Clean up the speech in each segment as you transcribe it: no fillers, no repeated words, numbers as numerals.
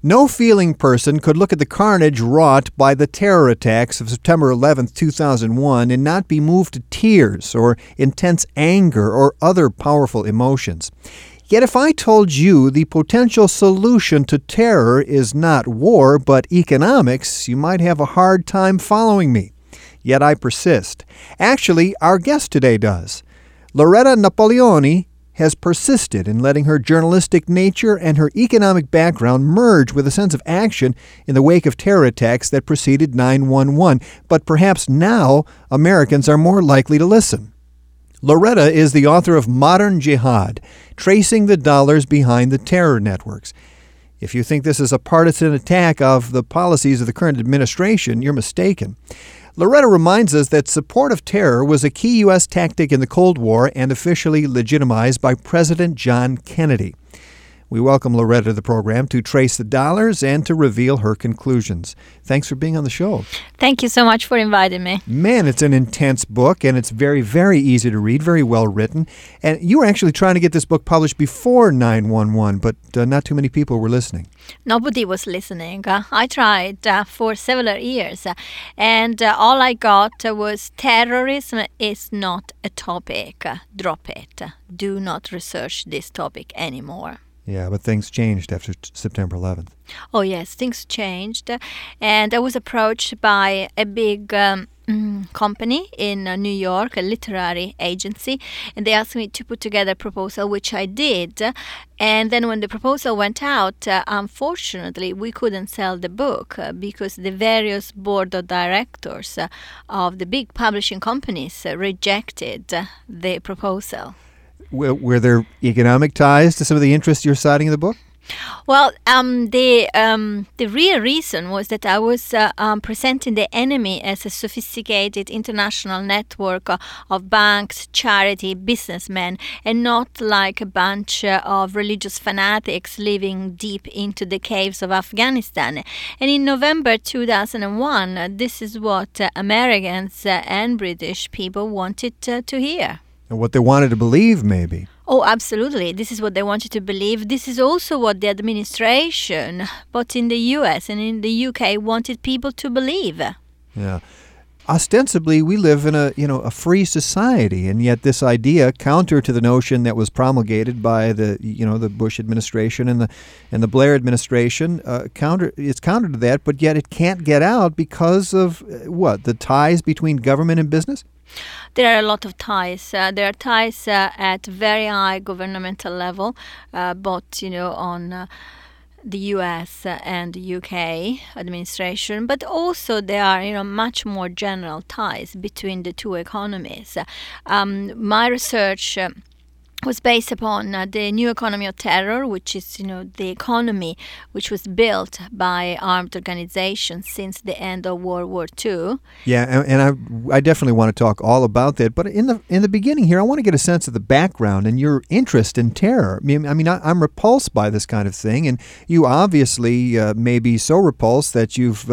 No feeling person could look at the carnage wrought by the terror attacks of September 11th, 2001 and not be moved to tears or intense anger or other powerful emotions. Yet if I told you the potential solution to terror is not war but economics, you might have a hard time following me. Yet I persist. Actually, our guest today does. Loretta Napoleoni has persisted in letting her journalistic nature and her economic background merge with a sense of action in the wake of terror attacks that preceded 9/11. But perhaps now Americans are more likely to listen. Loretta is the author of Modern Jihad, Tracing the Dollars Behind the Terror Networks. If you think this is a partisan attack of the policies of the current administration, you're mistaken. Loretta reminds us that support of terror was a key U.S. tactic in the Cold War and officially legitimized by President John Kennedy. We welcome Loretta to the program to trace the dollars and to reveal her conclusions. Thanks for being on the show. Thank you so much for inviting me. Man, it's an intense book, and it's very, very easy to read, very well written. And you were actually trying to get this book published before 9/11, but not too many people were listening. Nobody was listening. I tried for several years, and all I got was terrorism is not a topic. Drop it. Do not research this topic anymore. Yeah, but things changed after September 11th. Oh, yes, things changed. And I was approached by a big company in New York, a literary agency, and they asked me to put together a proposal, which I did. And then when the proposal went out, unfortunately, we couldn't sell the book because the various board of directors of the big publishing companies rejected the proposal. Were there economic ties to some of the interests you're citing in the book? Well, the real reason was that I was presenting the enemy as a sophisticated international network of banks, charity, businessmen, and not like a bunch of religious fanatics living deep into the caves of Afghanistan. And in November 2001, this is what Americans and British people wanted to hear. And what they wanted to believe, maybe. Oh, absolutely. This is what they wanted to believe. This is also what the administration, both in the US and in the UK, wanted people to believe. Yeah. Ostensibly, we live in a free society, and yet this idea, counter to the notion that was promulgated by the Bush administration and the Blair administration, it's counter to that, but yet it can't get out because of what? The ties between government and business? There are a lot of ties. There are ties at very high governmental level, both on the U.S. and the UK administration, but also there are much more general ties between the two economies. My research was based upon the new economy of terror, which is, the economy which was built by armed organizations since the end of World War II. Yeah, and I definitely want to talk all about that. But in the beginning here, I want to get a sense of the background and your interest in terror. I'm repulsed by this kind of thing, and you obviously may be so repulsed that you've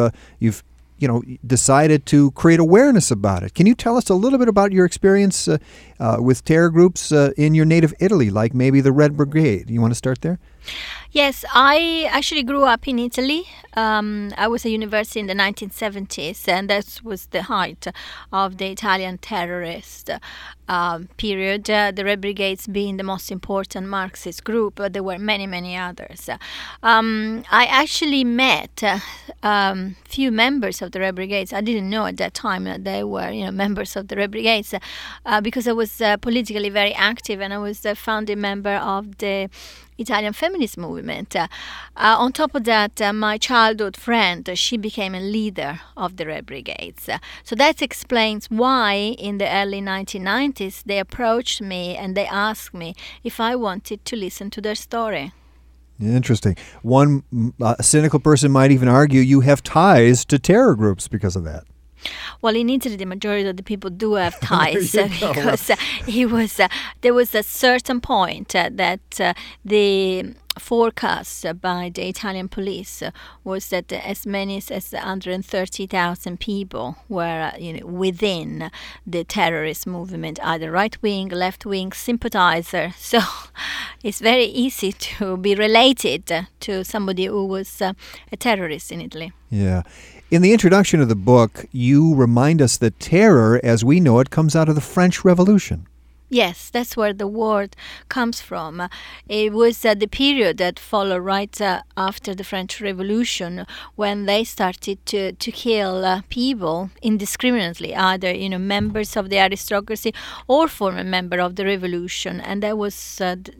decided to create awareness about it. Can you tell us a little bit about your experience with terror groups in your native Italy, like maybe the Red Brigade? You want to start there? Yes, I actually grew up in Italy. I was at university in the 1970s, and that was the height of the Italian terrorist period. The Red Brigades being the most important Marxist group, but there were many, many others. I actually met few members of the Red Brigades. I didn't know at that time that they were, members of the Red Brigades, because I was politically very active, and I was a founding member of the Italian feminist movement. On top of that, my childhood friend, she became a leader of the Red Brigades. So that explains why in the early 1990s they approached me and they asked me if I wanted to listen to their story. Interesting. One cynical person might even argue you have ties to terror groups because of that. Well, in Italy, the majority of the people do have ties because there was a certain point that the forecast by the Italian police was that as many as 130,000 people were within the terrorist movement, either right-wing, left-wing sympathizer. So it's very easy to be related to somebody who was a terrorist in Italy. Yeah. In the introduction of the book, you remind us that terror, as we know it, comes out of the French Revolution. Yes, that's where the word comes from. It was the period that followed right after the French Revolution, when they started to kill people indiscriminately, either members of the aristocracy or former member of the revolution, and that was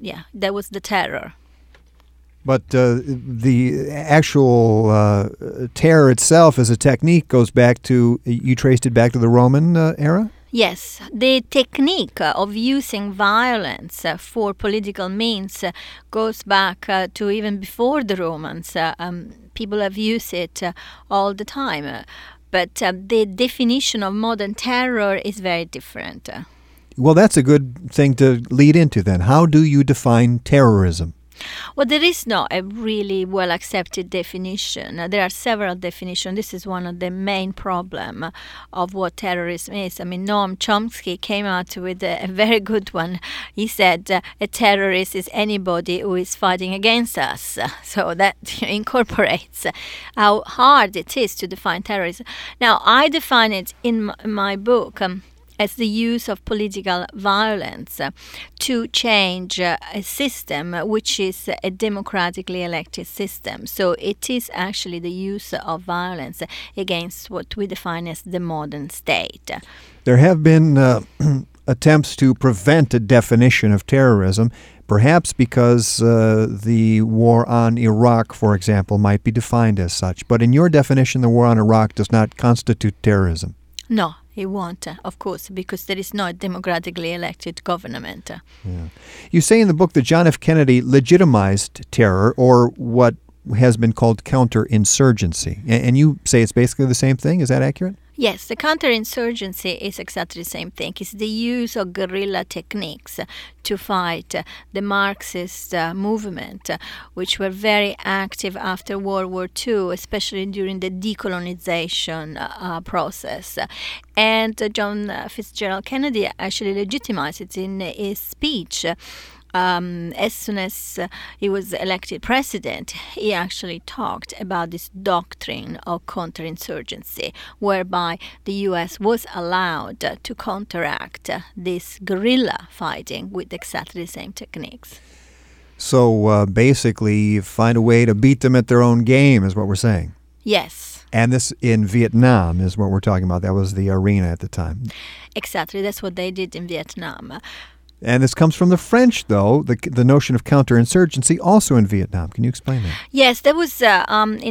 the terror. But the actual terror itself as a technique goes back to, you traced it back to the Roman era? Yes, the technique of using violence for political means goes back to even before the Romans. People have used it all the time. But the definition of modern terror is very different. Well, that's a good thing to lead into then. How do you define terrorism? Well, there is not a really well-accepted definition. There are several definitions. This is one of the main problems of what terrorism is. I mean, Noam Chomsky came out with a very good one. He said a terrorist is anybody who is fighting against us. So that incorporates how hard it is to define terrorism. Now, I define it in my book as the use of political violence to change a system which is a democratically elected system. So it is actually the use of violence against what we define as the modern state. There have been attempts to prevent a definition of terrorism, perhaps because the war on Iraq, for example, might be defined as such. But in your definition, the war on Iraq does not constitute terrorism. No. It won't, of course, because there is no democratically elected government. Yeah. You say in the book that John F. Kennedy legitimized terror, or what has been called counterinsurgency. And you say it's basically the same thing. Is that accurate? Yes, the counterinsurgency is exactly the same thing. It's the use of guerrilla techniques to fight the Marxist movement, which were very active after World War II, especially during the decolonization process. And John Fitzgerald Kennedy actually legitimized it in his speech. As soon as he was elected president, he actually talked about this doctrine of counterinsurgency, whereby the U.S. was allowed to counteract this guerrilla fighting with exactly the same techniques. So basically, find a way to beat them at their own game is what we're saying. Yes. And this in Vietnam is what we're talking about. That was the arena at the time. Exactly. That's what they did in Vietnam. And this comes from the French, though, the notion of counterinsurgency also in Vietnam. Can you explain that? Yes, that was in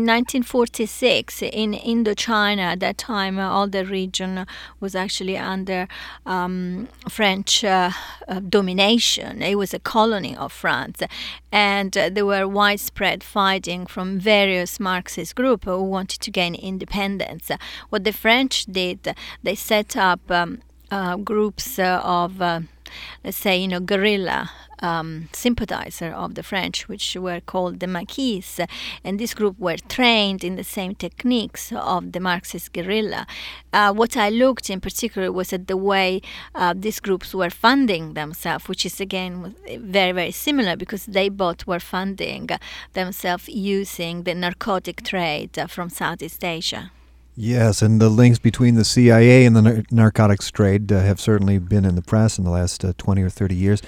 1946 in Indochina. At that time, all the region was actually under French domination. It was a colony of France. And there were widespread fighting from various Marxist groups who wanted to gain independence. What the French did, they set up groups of let's say, guerrilla sympathizer of the French, which were called the Maquis, and this group were trained in the same techniques of the Marxist guerrilla. What I looked in particular was at the way these groups were funding themselves, which is again very, very similar, because they both were funding themselves using the narcotic trade from Southeast Asia. Yes, and the links between the CIA and the narcotics trade have certainly been in the press in the last 20 or 30 years.